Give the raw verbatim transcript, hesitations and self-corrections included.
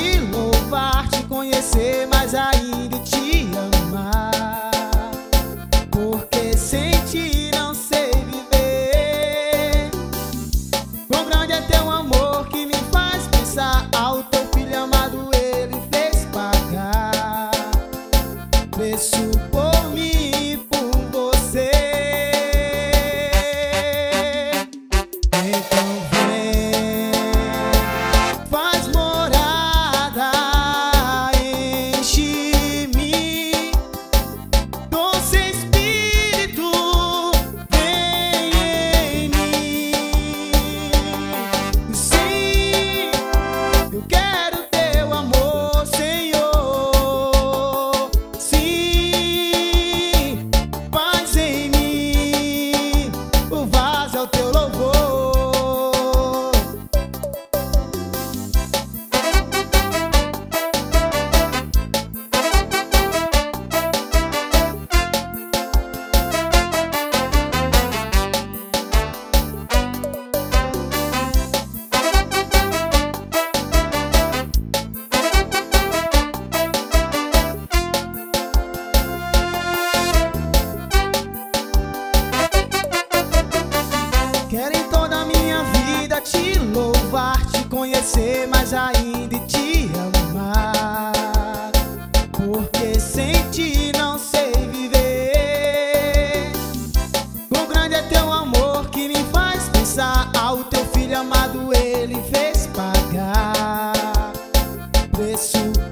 te louvar, te conhecer, mas ainda te amar. Porque sem ti não sei viver. Quão grande é teu amor que me faz pensar, ao teu filho amado ele fez pagar preço por mim e por você. Então vem, faz morada, enche-me com seu Espírito, vem em mim. Sim, eu quero teu amor, Senhor. Sim, faz em mim o vaso ao teu louvor. Quero em toda a minha vida te louvar, te conhecer, mas ainda te amar. Porque sem ti não sei viver. Quão grande é teu amor que me faz pensar, ao teu filho amado ele fez pagar preço